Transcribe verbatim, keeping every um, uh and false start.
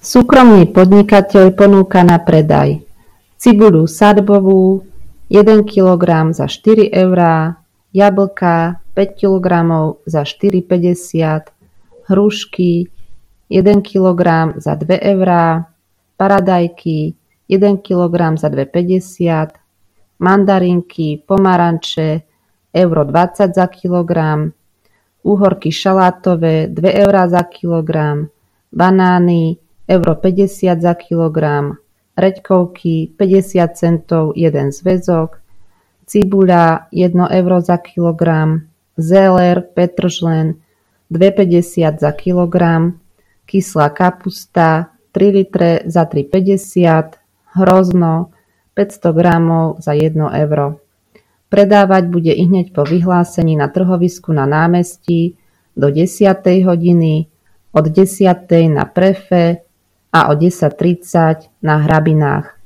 Súkromný podnikateľ ponúka na predaj cibuľu sadbovú jeden kilogram za štyri eurá, jablká päť kilogramov za štyri päťdesiat, hrušky jeden kilogram za dve eurá, paradajky jeden kilogram za dve päťdesiat, mandarinky, pomaranče euro dvadsať za kilogram, úhorky šalátové dve eurá za kilogram, banány euro päťdesiat za kilogram, reďkovky päťdesiat centov jeden zväzok, cibuľa jedno euro za kilogram, zeler, petržlen dve päťdesiat za kilogram, kyslá kapusta tri litre za tri päťdesiat, hrozno päťsto gramov za jedno euro. Predávať bude ihneď po vyhlásení na trhovisku na námestí do desiatej hodiny, od desiatej na Prefe a o desať tridsať na Hrabinách.